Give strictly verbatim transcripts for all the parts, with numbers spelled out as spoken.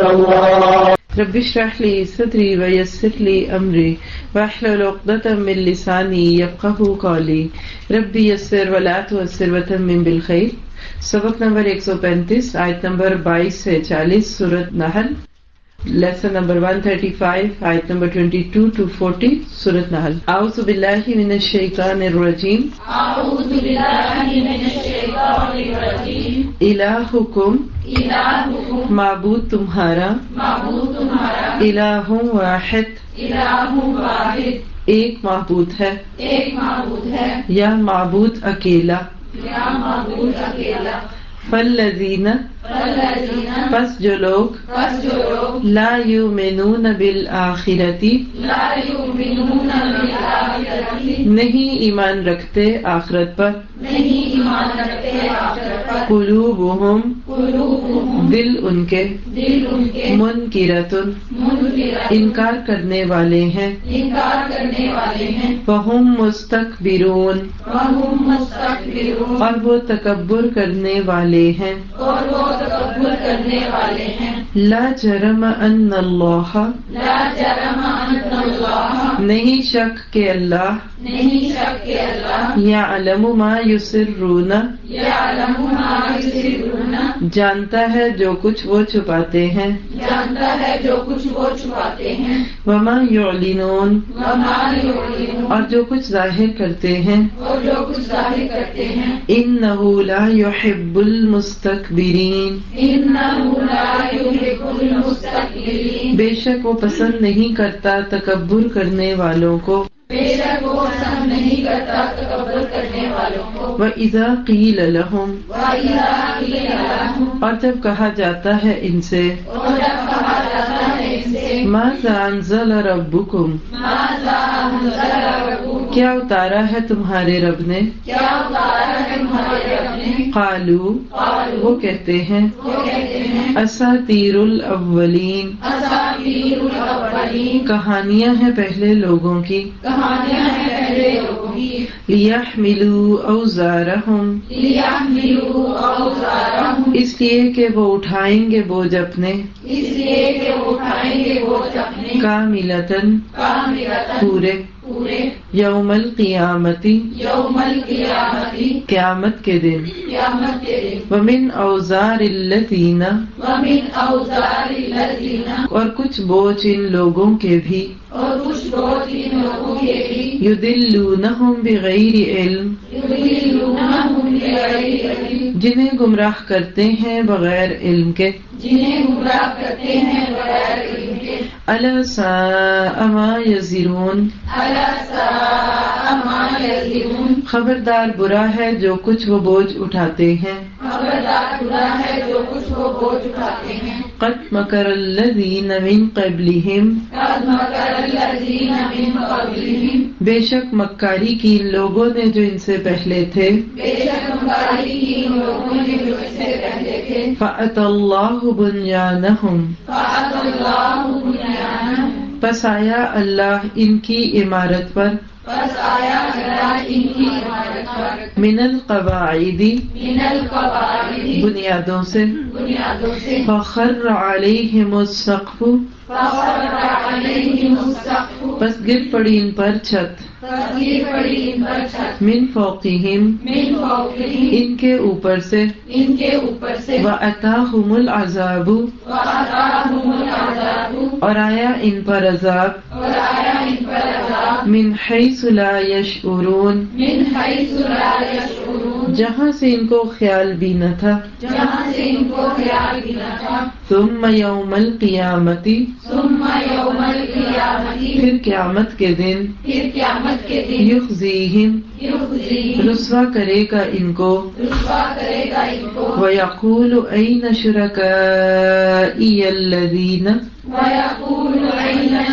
الله. رب اشرح لي صدري ويسر لي أمري واحلل عقدة من لساني يفقهوا قولي. ربي يسر ولا تعسر وتمم بالخير. سبق نمبر ایک سو پینتیس، آیت نمبر بائیس سے چالیس، سورۃ نحل. لیسن نمبر ایک سو پینتیس، آیت نمبر بائیس ٹو چالیس، سورۃ نحل. اعوذ باللہ من الشیطان الرجیم. اعوذ باللہ من الشیطان الرجیم. الہکم، الہکم، معبود تمہارا، معبود تمہارا، الہ واحد، الہ واحد، ایک معبود ہے، ایک معبود ہے، یا معبود اکیلا. یا معبود اکیلا. فالذین، والذین، پس جو لوگ، پس جو لوگ لا یؤمنون بالآخرۃ، لا یؤمنون بالآخرۃ، نہیں ایمان رکھتے آخرت پر، نہیں ایمان رکھتے آخرت پر، قلوبہم، قلوبہم، دل ان کے، دل ان کے، منکرۃ، منکرۃ، انکار کرنے والے ہیں، انکار کرنے والے ہیں، وہم مستکبرون، وہم مستکبرون، اور وہ تکبر کرنے والے ہیں. اور وہ تکبر کرنے والے ہیں. لا جرم ان اللہ، لا جرم ان اللہ، نہیں شک کہ اللہ، نہیں شک کہ اللہ، یعلم ما یسرون، یعلم ما یسرون، جانتا ہے جو کچھ وہ چھپاتے ہیں، جانتا ہے جو کچھ وہ چھپاتے ہیں، وما یعلنون، وما یعلنون، اور جو کچھ ظاہر کرتے ہیں. اور جو کچھ ظاہر کرتے ہیں. انہ لا يحب المستکبرین، انہ لا یحب المستکبرین، بے شک وہ پسند نہیں کرتا تکبر کرنے والوں کو. بے شک وہ پسند نہیں کرتا تکبر کرنے والوں کو. وَإِذَا قِيلَ لَهُمْ، وَإِذَا قِيلَ لَهُمْ، اور جب کہا جاتا ہے ان سے، اور جب کہا جاتا ہے ان سے، مَاذَا أَنزَلَ رَبُّكُمْ، ماذا أنزل ربكم، کیا اتارا ہے تمہارے رب نے. کیا اتارا ہے تمہارے رب نے. قالوا، قالوا، وہ کہتے ہیں، وہ کہتے ہیں، اساطیر الاولین، اساطیر الاولین، کہانیاں ہیں پہلے لوگوں کی. کہانیاں ہیں پہلے لوگوں کی. لیحملوا اوزارہم، لیحملوا اوزارہم، اس لیے کہ وہ اٹھائیں گے بوجھ اپنے، اس لیے کہ وہ اٹھائیں گے بوجھ اپنے، کاملتن، کاملۃ، پورے، پورے، یوم القیامتی، یوم القیامت، قیامت کے دن. قیامت کے دن. ومن اوزار الذین، ومن اوزار الذین، اور کچھ بوجھ ان لوگوں کے بھی، اور کچھ بوجھ ان لوگوں کے بھی، یضلونہم بغیر علم، یضلونہم بغیر علم، جنہیں گمراہ کرتے ہیں بغیر علم کے. جنہیں گمراہ کرتے ہیں بغیر علم کے. الا ساء ما یزرون، الا ساء ما یزرون، خبردار برا ہے جو کچھ وہ بوجھ اٹھاتے ہیں. خبردار برا ہے جو کچھ وہ بوجھ اٹھاتے ہیں. قد مکر الذین من قبلہم، قد مکر الذین من قبلہم، بے شک مکاری کی ان لوگوں نے جو ان سے پہلے تھے. بے شک مکاری کی ان لوگوں نے جو ان سے پہلے تھے. فأتی اللہ بنیانہم، فأتی اللہ بنیانہم، پس آیا اللہ ان کی عمارت پر. پس آیا اللہ ان کی عمارت پر. من القواعد، من القواعد، بنیادوں سے. بنیادوں سے. فخر علیہم السقف، فخر علیہم السقف، پس گر پڑی ان پر چھت. تصویر پڑی ان پر چھت. من فوقہم، من فوقہم، ان کے اوپر سے. ان کے اوپر سے. واتاہم العذاب، واتاہم العذاب، اور آیا ان پر عذاب. اور آیا ان پر عذاب. من حیث لا یشعرون، من حیث لا یشعرون، جہاں سے ان کو خیال بھی نہ تھا. جہاں سے ان کو خیال بھی نہ تھا. ثم یوم القیامت، ثم یوم القیامت، پھر قیامت کے دن. پھر قیامت کے دن. یخزیہم، یخزیہم، رسوا کرے گا ان کو. رسوا کرے گا ان کو. وَيَقُولُ أَيْنَ شُرَكَائِيَ الَّذِينَ، وَيَقُولُ أَيْنَ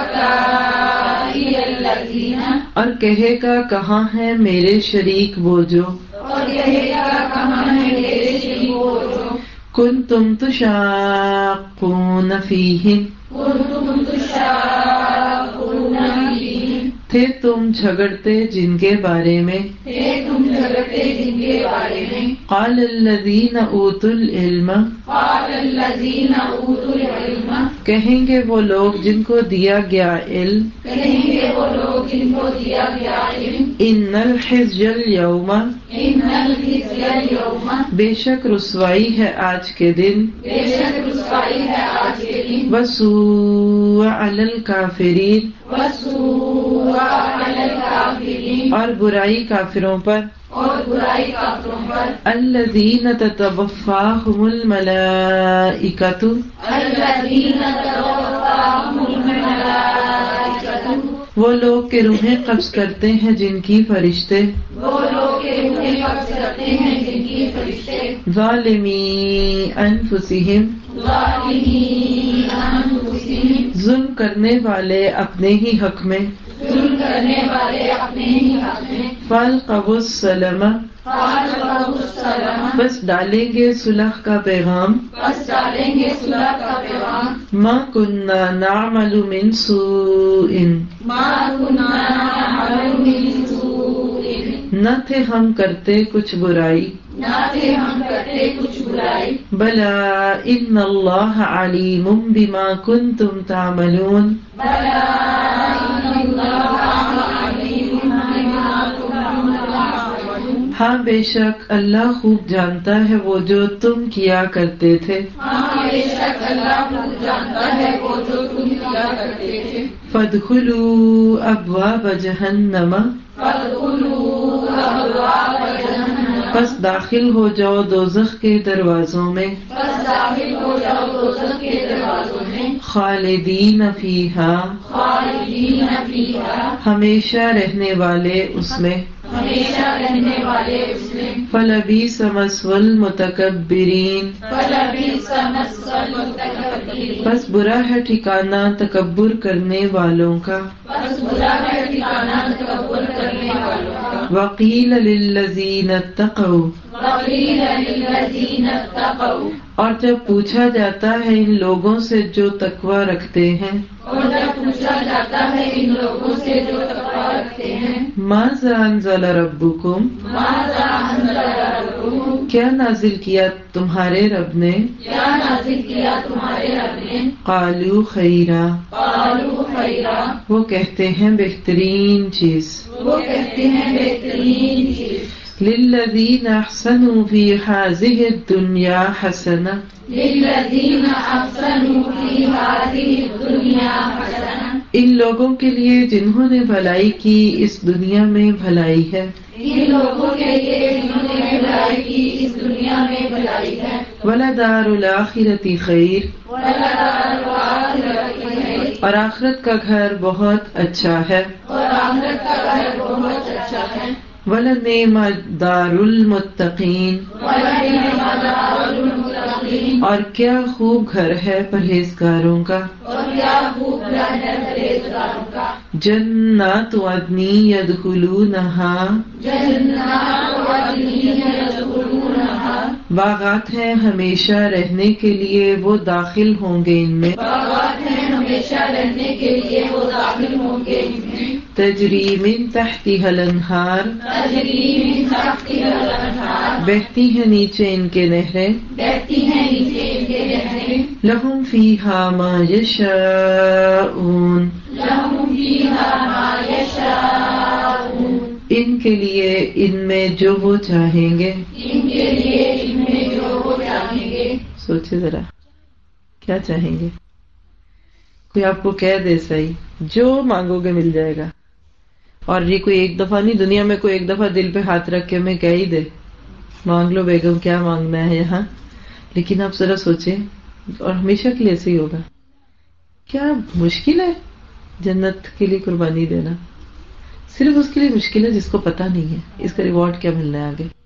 شُرَكَائِيَ الَّذِينَ، اور کہے گا کہاں ہیں میرے شریک وہ جو. اور کہے گا کہاں ہے میرے شریک وہ جو. کنتم تشاقون فیہم، کنتم تشاقون فیہم، تھے تم جھگڑتے جن کے بارے میں. تھے تم جھگڑتے جن کے بارے میں. قال الذین اوتوا العلم، قال الذین اوتوا العلم، کہیں گے وہ لوگ جن کو دیا گیا علم کہیں گے وہ لوگ جن کو دیا گیا علم ان الخزي اليوم ان الخزي اليوم بے شک رسوائی ہے آج کے دن بے شک رسوائی ہے آج کے دن وسوء علی الکافرین وسوء علی الکافرین اور برائی کافروں پر اور برائی کافروں پر الذین تتوفاہم الملائکۃ الذین توفاہم الملائکۃ وہ لوگ کے روحیں قبض کرتے ہیں جن کی فرشتے وہ لوگ کے روحیں قبض کرتے ہیں جن کی فرشتے ظالمی انفسہم ظالمین انفسہم ظلم کرنے والے اپنے ہی حق میں ظلم کرنے والے اپنے ہی حق میں فالقوا السلم فالقوا السلام بس ڈالیں گے صلح کا پیغام بس ڈالیں گے صلح کا پیغام ما کننا نعمل من سوء ما كنا نعمل من سوء نہ تھے ہم کرتے کچھ برائی نہ تھے ہم کرتے کچھ برائی بلا ان اللہ علیم بما کنتم تعملون بلا ان اللہ علیم بما کنتم تعملون ہاں بے شک اللہ خوب جانتا ہے وہ جو تم کیا کرتے تھے ہاں بے شک اللہ خوب جانتا ہے وہ جو تم کیا کرتے تھے فادخلوا ابواب جہنم فادخلوا ابواب جہنم پس داخل ہو جاؤ دوزخ کے دروازوں میں بس داخل ہو جاؤ دوزخ کے دروازوں میں خالدین فیہا خالدین فیہا ہمیشہ رہنے والے اس میں ہمیشہ رہنے والے اس میں فلبئس مثوى المتکبرین فلبئس مثوى المتکبرین بس برا ہے ٹھکانہ تکبر کرنے والوں کا بس برا ہے ٹھکانہ تکبر کرنے والوں کا وقیل للذین اتقوا وقیل للذین اتقوا اور جب پوچھا جاتا ہے ان لوگوں سے جو تقوی رکھتے ہیں اور جب پوچھا جاتا ہے ان لوگوں سے جو تقوی رکھتے ہیں ماذا انزل ربکم ماذا انزل ربکم کیا نازل کیا تمہارے رب نے کیا نازل کیا تمہارے رب نے قالوا خیرا قالوا خیرا وہ کہتے ہیں بہترین چیز وہ کہتے ہیں بہترین چیز للذین احسنوا فی هذه الدنیا حسنہ للذین احسنوا فی هذه الدنیا حسنہ ان لوگوں کے لیے جنہوں نے بھلائی کی اس دنیا میں بھلائی ہے ان لوگوں کے لیے جنہوں نے بھلائی کی اس دنیا میں بھلائی ہے ولدار الآخرۃ خیر ولدار الآخرۃ خیر اور آخرت کا گھر بہت اچھا ہے اور آخرت کا گھر بہت اچھا ہے وَلَنِعْمَ دَارُ الْمُتَّقِينَ وَلَنِعْمَ دَارُ الْمُتَّقِينَ اور کیا خوب گھر ہے پرہیزگاروں کا اور کیا خوب گھر ہے پرہیزگاروں کا جنات عدن يدخلونها جنات عدن يدخلونها باغات ہیں ہمیشہ رہنے کے لیے وہ داخل ہوں گے ان میں باغات ہیں ہمیشہ رہنے کے لیے وہ داخل ہوں گے ان میں تجری من تحتها الانہار تجری من تحتها الانہار بہتی ہیں نیچے ان کے نہریں بہتی ہیں نیچے ان کے نہریں لہم فیہا ما یشاءون لہم فیہا ما یشاءون ان کے لیے ان میں جو وہ چاہیں گے ان کے لیے ان میں جو وہ چاہیں گے سوچے ذرا کیا چاہیں گے کوئی آپ کو کہہ دے صحیح جو مانگو گے مل جائے گا اور یہ کوئی ایک دفعہ نہیں دنیا میں کوئی ایک دفعہ دل پہ ہاتھ رکھ کے میں کہہ ہی دے مانگ لو بیگم کیا مانگنا ہے یہاں لیکن آپ ذرا سوچیں اور ہمیشہ کے لیے ایسے ہی ہوگا کیا مشکل ہے جنت کے لیے قربانی دینا صرف اس کے لیے مشکل ہے جس کو پتہ نہیں ہے اس کا ریوارڈ کیا ملنا ہے آگے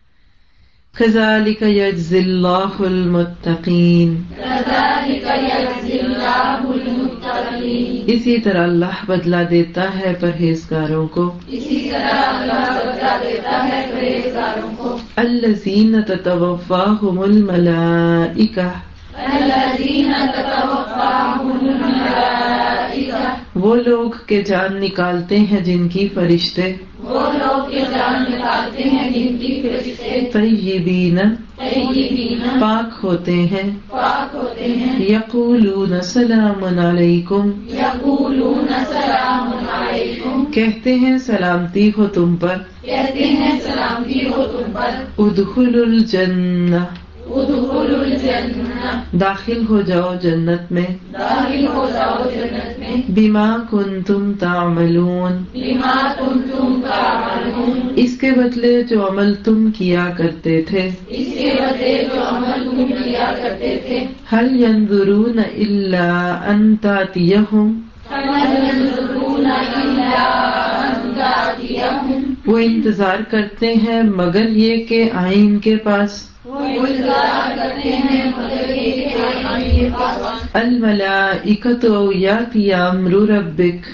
كذلك يجزي الله المتقين كذلك يجزي الله المتقين اسی طرح اللہ بدلہ دیتا ہے پرہیزگاروں کو اسی طرح اللہ بدلہ دیتا ہے پرہیزگاروں کو الذين تتوفاهم الملائکہ الذين تتوفاهم الملائکہ وہ لوگ کے جان نکالتے ہیں جن کی فرشتے وہ لوگ کے جان نکالتے ہیں جن کی فرشتے طیبین طیبین پاک ہوتے ہیں پاک ہوتے کرتے ہیں یقولون سلام علیکم یقولون سلام علیکم کہتے ہیں سلامتی ہو تم پر کہتے ہیں سلامتی ہو تم پر ادخلوا الجنہ ادخلوا الجنہ داخل ہو جاؤ جنت میں داخل ہو جاؤ جنت میں بما کنتم تعملون بما کنتم تعملون اس کے بدلے جو عمل تم کیا کرتے تھے اس کے بدلے جو عمل تم کیا کرتے تھے هل ينظرون الا ان تاتيهم هل ينظرون الا ان تأتيهم وہ انتظار کرتے ہیں مگر یہ کہ آئیں ان کے پاس وہ انتظار کرتے ہیں مگر یہ کہ آئیں ان کے پاس الملائکۃ یاتی امر ربک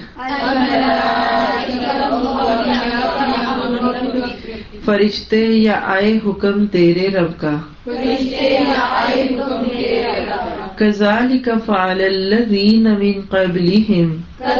فرشتے یا آئے حکم تیرے رب کا کذالک فعل الذین من قبلہم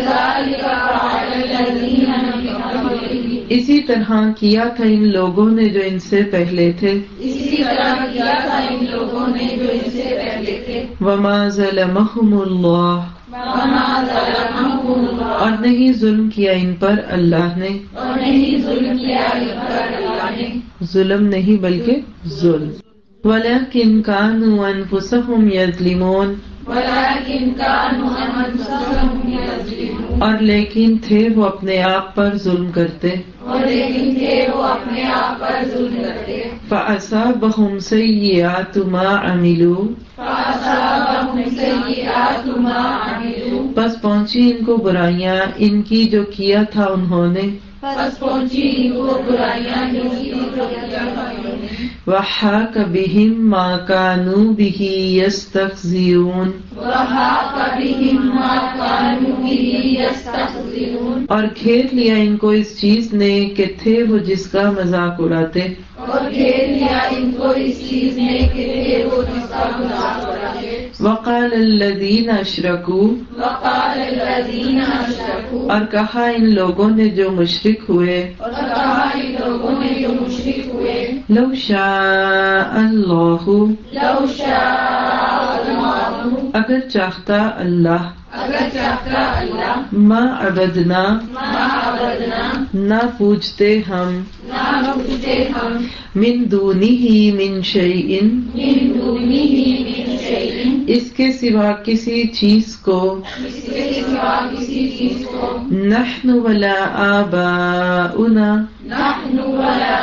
اسی طرح کیا تھا ان لوگوں نے جو ان سے پہلے تھے اسی طرح کیا تھا ان لوگوں نے جو ان سے پہلے تھے وما ظلمہم اللہ وما ظلمهم اللہ اور نہیں ظلم کیا ان پر اللہ نے اور نہیں ظلم کیا ان پر اللہ نے ظلم نہیں بلکہ ظلم ولیکن کانوا انفسہم یظلمون ولكن كانوا انفسهم يظلمون اور لیکن تھے وہ اپنے آپ پر ظلم کرتے اور لیکن تھے وہ اپنے آپ پر ظلم کرتے فأصابہم سیئات ما عملوا فأصابهم سيئات ما عملوا بس پہنچی ان کو برائیاں ان کی جو کیا تھا انہوں نے پس پہنچی ان کو برائیاں جو کیا تھا انہوں نے وحاک بہم ما کانوا بہ یستہزئون وحاق بهم ما كانوا به يستهزئون اور گھیر لیا ان کو اس چیز نے کہ تھے وہ جس کا مذاق اڑاتے اور گھیر لیا ان کو اس چیز نے کہ تھے وہ جس کا مذاق اڑاتے وقال الذین اشرکوا وقال الذین اشرکوا اور کہا ان لوگوں نے جو مشرک ہوئے اور کہا ان لوگوں نے جو مشرک ہوئے لو شاء اللہ لو شاء اللہ اگر چاہتا اللہ اگر چاہتا اللہ ما عبدنا ما عبدنا نہ پوجتے ہم نہ پوجتے ہم من دونہ من شیء من دونہ من شیء اس کے سوا کسی چیز کو اس کے سوا کسی چیز کو نحن ولا آباؤنا نحن ولا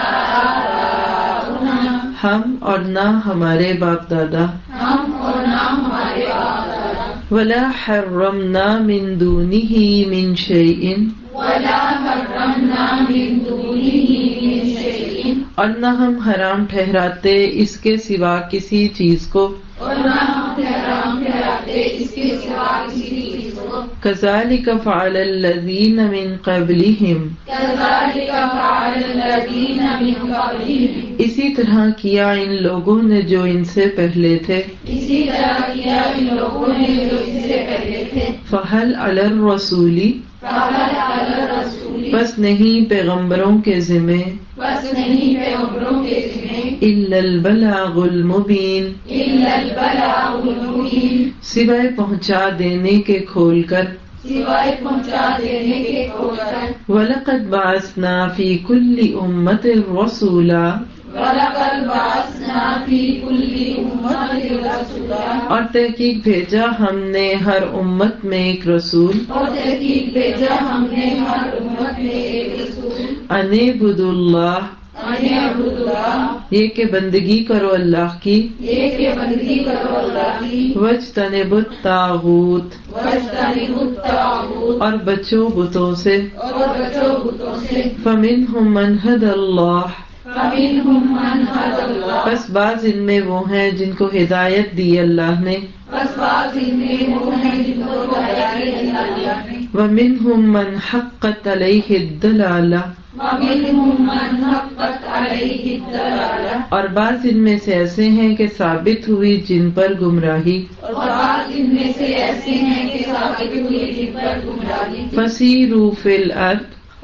آباؤنا ہم اور نہ ہمارے باپ دادا ہم اور نہ ہمارے باپ دادا ولا حرمنا من دونہ من شیء ولا حرمنا من دونہ من شیء اور نہ ہم حرام ٹھہراتے اس کے سوا کسی چیز کو اور نہ ہم حرام ٹھہراتے اس کے سوا کسی چیز کو کذالک فعل الذین من قبلہم كذلك فعل الذين من قبلهم اسی طرح کیا ان لوگوں نے جو ان سے پہلے تھے اسی طرح کیا ان لوگوں نے جو ان سے پہلے تھے فہل علی الرسول فعل على الرسول بس نہیں پیغمبروں کے ذمے بس نہیں پیغمبروں کے ذمہ الا البلاغ المبین الا البلاغ المبین سوائے پہنچا دینے کے کھول کر سوائے پہنچا دینے کے کھول کر وَلَقَدْ بَعَثْنَا فِي كُلِّ أُمَّةٍ رَسُولًا وَلَقَدْ بَعَثْنَا فِي كُلِّ أُمَّةٍ رَسُولًا اور تحقیق بھیجا ہم نے ہر امت میں ایک رسول اور تحقیق بھیجا ہم نے ہر امت میں ایک رسول ان اعبدوا اللہ ان اعبدوا اللہ یہ کہ بندگی کرو اللہ کی یہ کہ بندگی کرو اللہ کی واجتنبوا الطاغوت واجتنبوا الطاغوت اور بچو بتوں سے اور بچو بتوں سے فمنہم من هدى اللہ فمنهم من هدى اللہ بس بعض ان میں وہ ہیں جن کو ہدایت دی اللہ نے بس بعض ان میں وہ ہیں جن کو ہدایت دی اللہ نے ومنہم من حقت علیہ الضلالہ ومنهم من حقت علیہ الضلالہ اور بعض ان میں سے ایسے ہیں کہ ثابت ہوئی جن پر گمراہی اور بعض ان میں سے ایسے ہیں کہ ثابت ہوئی جن پر گمراہی فسیروا فی الارض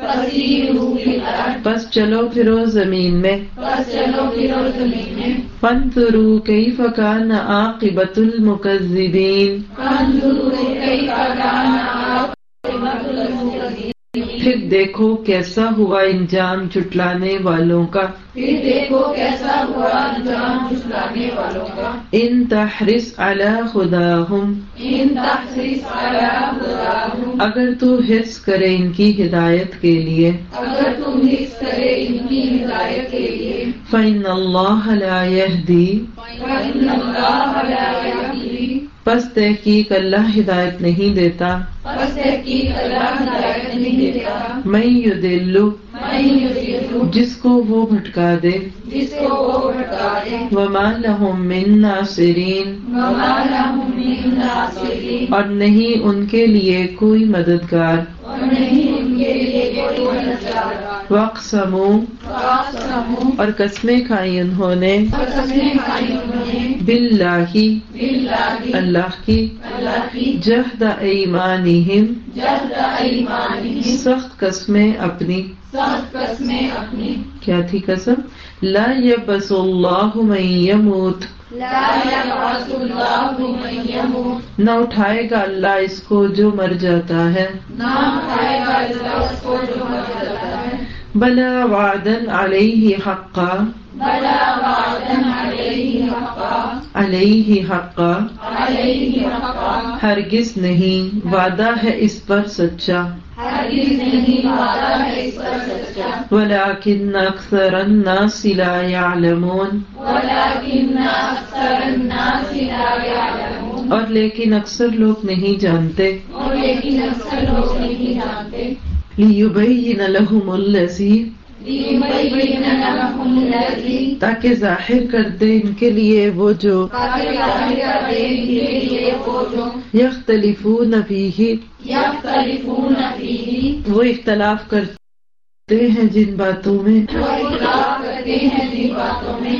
فسیروا فی الارض، پس چلو پھرو زمین میں، بس چلو پھرو زمین میں، فانظروا کیف کان عاقبۃ المکذبین، فانظروا کیف کان عاقبۃ المکذبین، پھر دیکھو کیسا ہوا انجام جھٹلانے والوں کا، پھر دیکھو کیسا ہوا انجام جھٹلانے والوں کا، ان تحرص علی ہداہم، ان تحرص علی ہداہم، اگر تو حرص کرے ان کی ہدایت کے لیے، اگر تم حرص کرے ان کی ہدایت کے لیے، فإن اللہ لا یہدی، فإن اللہ لا یہدی، پس تحقیق اللہ ہدایت نہیں دیتا، پس تحقیق اللہ ہدایت نہیں دیتا، من یضل، من یضل، جس کو وہ بھٹکا دے، جس کو وہ بھٹکا دے، وما لہم من ناصرین، وما لہم من ناصرین، اور نہیں ان کے لیے کوئی مددگار، اور نہیں ان کے لیے کوئی مددگار، واقسموا، واقسموا، اور قسمیں کھائی انہوں نے، اور قسمیں کھائی انہوں نے، باللہ، باللہ، اللہ کی، اللہ کی، جہد ایمانہم، جہد ایمانہم، سخت قسمیں اپنی، سخت قسمیں اپنی، کیا تھی قسم، لا یبعث اللہ من یموت، لا یبعث اللہ من یموت، نہ اٹھائے گا اللہ اس کو جو مر جاتا ہے، نہ اٹھائے گا اللہ اس کو جو مر جاتا ہے، بلا وعدن علیہ حقا، بلا وعدن علیہ حقا، علیہ حقا، علیہ حقا، ہرگز نہیں وعدہ ہے اس پر سچا، ہرگز نہیں وعدہ ہے اس پر سچا، ولکن اکثر الناس لا یعلمون، ولکن اکثر الناس لا یعلمون، اور لیکن اکثر لوگ نہیں جانتے، اور لیکن اکثر لوگ نہیں جانتے، لیبین لہم الذی، لیبین لہم الذی، تاکہ ظاہر کر دے ان کے لیے وہ جو، تاکہ ظاہر کر دے ان کے لیے وہ جو، یختلفون فیہ، یختلفون فیہ، وہ اختلاف کرتے ہیں جن باتوں میں، وہ اختلاف کرتے ہیں جن باتوں میں،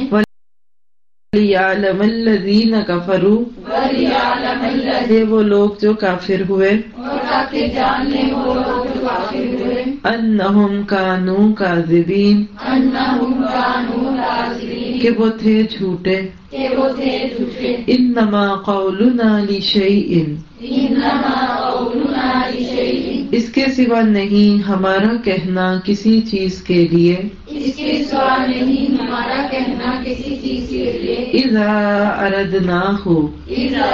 وَلِيَعْلَمَ الَّذِينَ كَفَرُوا، وَلِيَعْلَمَ الَّذِينَ، یہ وہ لوگ جو کافر ہوئے، اور تاکہ جان لیں وہ لوگ جو کافر ہوئے، انہم کانوا کاذبین، انہم کانوا کاذبین، کہ وہ تھے جھوٹے، کہ وہ تھے جھوٹے، انما قولنا لشیء، انما قولنا لشیء، اس کے سوا نہیں ہمارا کہنا کسی چیز کے لیے، اس کے سوا نہیں ہمارا کہنا کسی چیز کے لیے، اذا اردناہ، اذا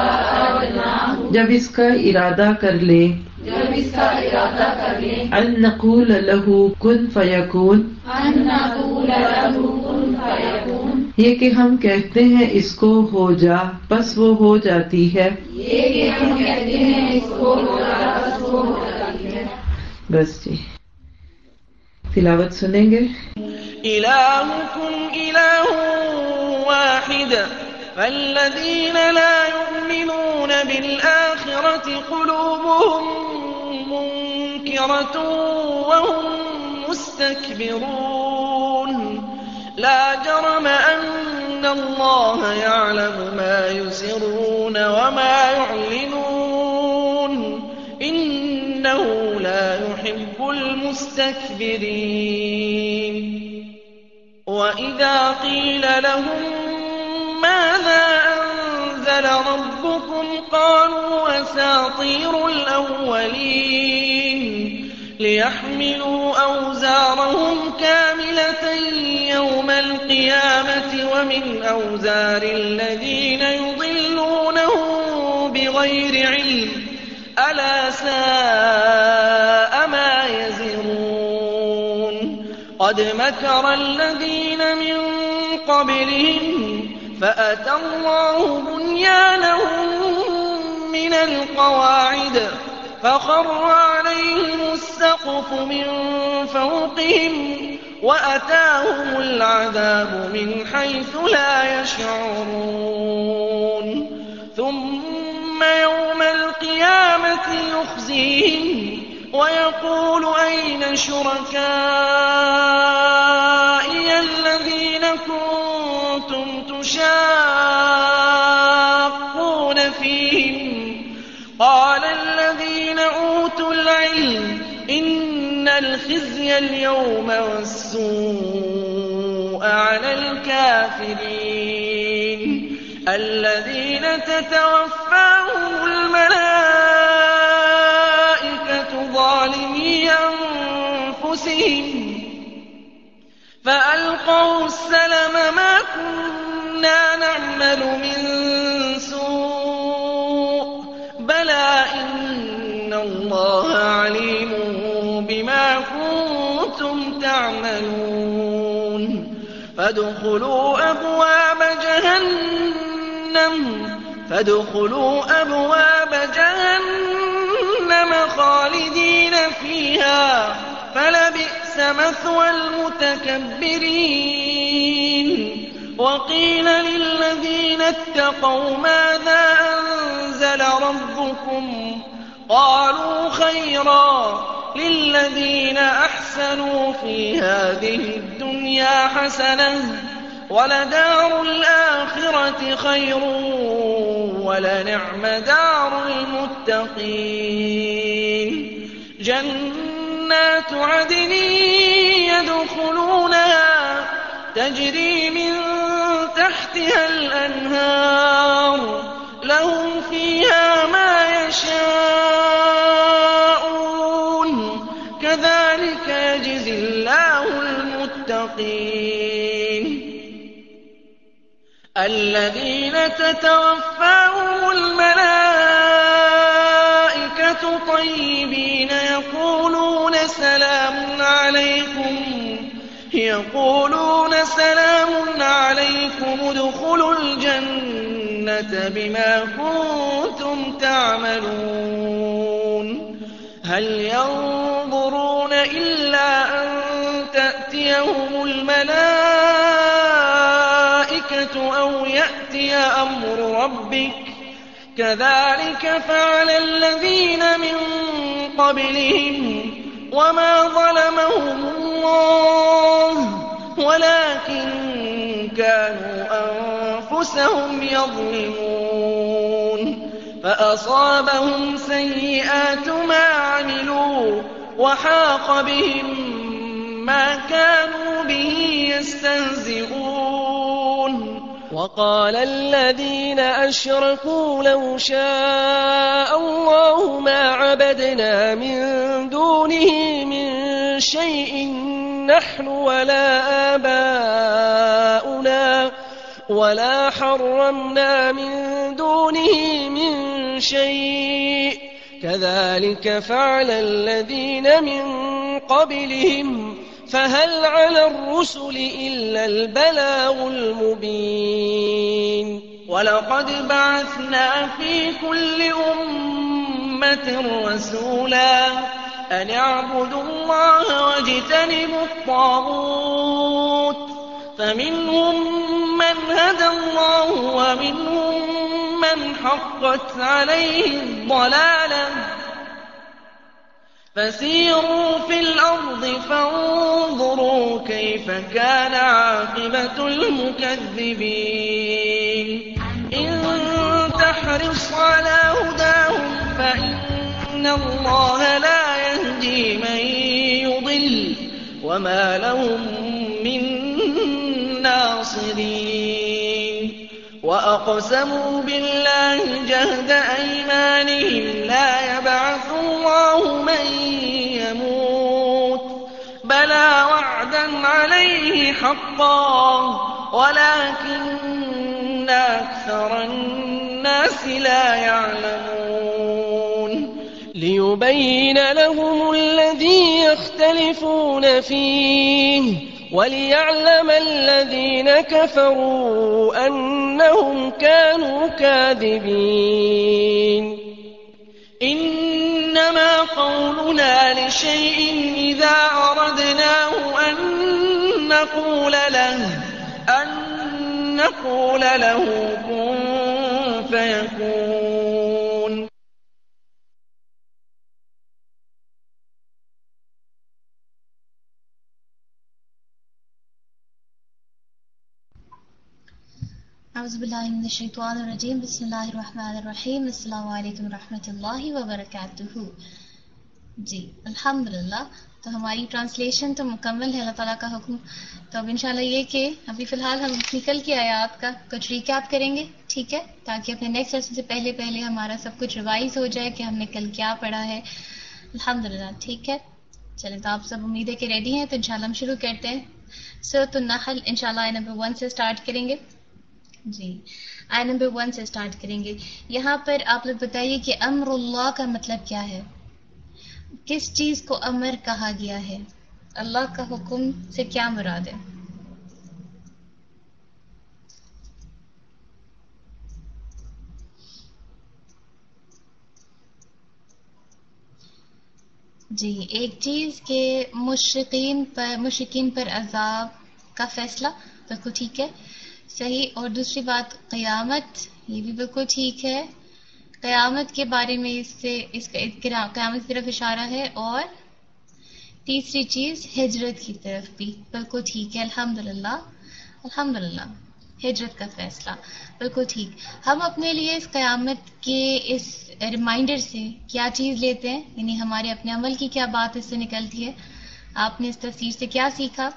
اردناہ، جب اس کا ارادہ کر لے، جب اس کا ارادہ کر لیں، ان نقول لہ کن فیکون، ان نقول له کن فیکون، یہ کہ ہم کہتے ہیں اس کو ہو جا بس وہ ہو جاتی ہے، یہ کہ ہم کہتے ہیں اس کو ہو جا بس وہ ہو جاتی ہے۔ بس جی تلاوت سنیں گے۔ إلهكم إله واحد فالذين لا يؤمنون بالآخرة قلوبهم منكرة وهم مستكبرون لا جرم أن الله يعلم ما يسرون وما يعلنون إنه لا يحب المستكبرين وإذا قيل لهم ماذا أنزل ربكم قالوا أساطير الأولين ليحملوا أوزارهم كاملة يوم القيامة ومن أوزار الذين يضلونهم بغير علم ألا ساء ما يزرون قد مكر الذين من قبلهم فأتى الله بنيانهم من القواعد فخر عليهم السقف من فوقهم وأتاهم العذاب من حيث لا يشعرون ثم يوم القيامة يخزيهم ويقول أين شركائي الذين كنتم تشاقون فيهم قال الذين أوتوا العلم إن الخزي اليوم والسوء على الكافرين الذين تتوفاهم الملائكة ظالمي أنفسهم فألقوا السلم ما كنا نعمل من سوء بلى إن الله عليم بما كنتم تعملون فادخلوا أبواب جهنم فادخلوا أبواب جهنم خالدين فيها فلبئس مثوى المتكبرين وقيل للذين اتقوا ماذا أنزل ربكم قالوا خيرا للذين أحسنوا في هذه الدنيا حسنة ولدار الآخرة خير ولنعم دار المتقين جنات عدن يدخلونها تجري من تحتها الأنهار لهم فيها ما يشاءون كذلك يجزي الله المتقين الذين تتوفاهم الملائكة طيبين يقولون سلام عليكم يقولون سلام عليكم ادخلوا الجنة بما كنتم تعملون هل ينظرون إلا أن تأتيهم الملائكة أو يأتي أمر ربك كذلك فعل الذين من قبلهم وما ظلمهم الله ولكن كانوا أنفسهم يظلمون فأصابهم سيئات ما عملوا وحاق بهم ما كانوا به يستهزئون وقال الذين أشركوا لو شاء الله ما عبدنا من دونه من شيء نحن ولا آباؤنا ولا حرمنا من دونه من شيء كذلك فعل الذين من قبلهم فهل على الرسل إلا البلاغ المبين ولقد بعثنا في كل أمة رسولا أن اعبدوا الله واجتنبوا الطاغوت فمنهم من هدى الله ومنهم من حقت عليه الضلالة فسيروا في الأرض فانظروا كيف كان عاقبة المكذبين إن تحرص على هداهم فإن الله لا يهدي من يضل وما لهم من ناصرين وأقسموا بالله جهد أيمانهم لا يبعث الله من يموت بلى وعدا عليه حقا ولكن أكثر الناس لا يعلمون ليبين لهم الذي يختلفون فيه وليعلم الذين كفروا أنهم كانوا كاذبين إنما قولنا لشيء إذا أردناه أن نقول له أن نقول له كن فيكون أعوذ بالله من الشيطان الرجيم بسم الله الرحمن الرحيم السلام عليكم ورحمة الله وبركاته. جی الحمدللہ. تو ہماری ٹرانسلیشن تو مکمل ہے، اللہ تعالیٰ کا حکم. تو اب انشاءاللہ یہ کہ ابھی فی الحال ہم نکل کے آیات کا کچھ ریکیپ کریں گے، ٹھیک ہے، تاکہ اپنے نیکسٹ لیسن سے پہلے پہلے ہمارا سب کچھ ریوائز ہو جائے کہ ہم نے کل کیا پڑھا ہے. الحمدللہ ٹھیک ہے. چلیں تو آپ سب امید ہے کہ ریڈی ہیں، تو انشاءاللہ ہم شروع کرتے ہیں. سورۃ النحل انشاءاللہ آیت نمبر ون سے سٹارٹ کریں گے. جی آیت نمبر ون سے سٹارٹ کریں گے. یہاں پر آپ لوگ بتائیے کہ امر اللہ کا مطلب کیا ہے، کس چیز کو امر کہا گیا ہے، اللہ کا حکم سے کیا مراد ہے. جی ایک چیز کے مشرکین پر مشرکین پر عذاب کا فیصلہ، بالکل ٹھیک ہے، صحیح. اور دوسری بات قیامت، یہ بھی بالکل ٹھیک ہے، قیامت کے بارے میں اس سے اس کا قیامت کی طرف اشارہ ہے. اور تیسری چیز ہجرت کی طرف بھی بالکل ٹھیک ہے. الحمدللہ الحمدللہ ہجرت کا فیصلہ بالکل ٹھیک. ہم اپنے لیے اس قیامت کے اس ریمائنڈر سے کیا چیز لیتے ہیں، یعنی ہمارے اپنے عمل کی کیا بات اس سے نکلتی ہے. آپ نے اس تفسیر سے کیا سیکھا؟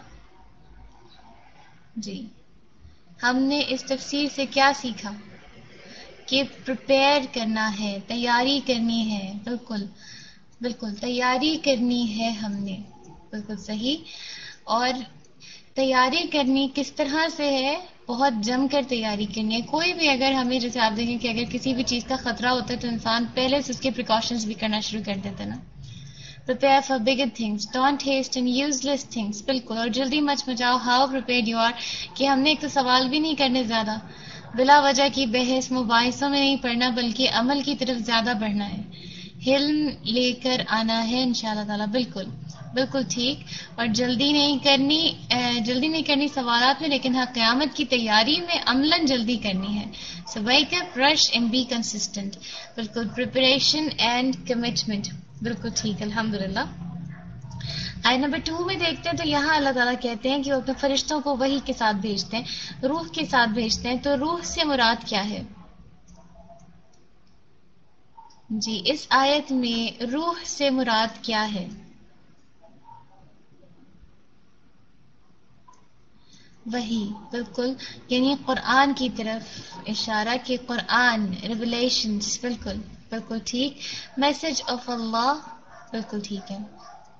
جی ہم نے اس تفسیر سے کیا سیکھا کہ پریپیئر کرنا ہے، تیاری کرنی ہے. بالکل بالکل تیاری کرنی ہے ہم نے، بالکل صحیح. اور تیاری کرنی کس طرح سے ہے، بہت جم کر تیاری کرنی ہے. کوئی بھی اگر ہمیں جیسے آپ دیکھیں کہ اگر کسی بھی چیز کا خطرہ ہوتا ہے تو انسان پہلے سے اس کے پریکاشنز بھی کرنا شروع کر دیتا ہے نا. Prepare for bigger things, don't haste in useless things. بالکل. اور جلدی مچ مچاؤ، how prepared you are، کہ ہم نے ایک تو سوال بھی نہیں کرنے زیادہ، بلا وجہ کی بحث مباحثوں میں نہیں پڑھنا، بلکہ عمل کی طرف زیادہ بڑھنا ہے، علم لے کر آنا ہے انشاءاللہ تعالیٰ. بالکل بالکل ٹھیک. اور جلدی نہیں کرنی جلدی نہیں کرنی سوالات میں، لیکن ہاں قیامت کی تیاری میں عملاً جلدی کرنی ہے. So wake up, rush and be consistent. بالکل پریپریشن اینڈ کمٹمنٹ، بالکل ٹھیک. الحمدللہ. آیت نمبر ٹو میں دیکھتے ہیں تو یہاں اللہ تعالیٰ کہتے ہیں کہ وہ اپنے فرشتوں کو وحی کے ساتھ بھیجتے ہیں، روح کے ساتھ بھیجتے ہیں. تو روح سے مراد کیا ہے؟ جی اس آیت میں روح سے مراد کیا ہے؟ وحی، بالکل، یعنی قرآن کی طرف اشارہ کہ قرآن ریویلیشنز. بالکل بالکل ٹھیک. میسج آف اللہ، بالکل ٹھیک ہے.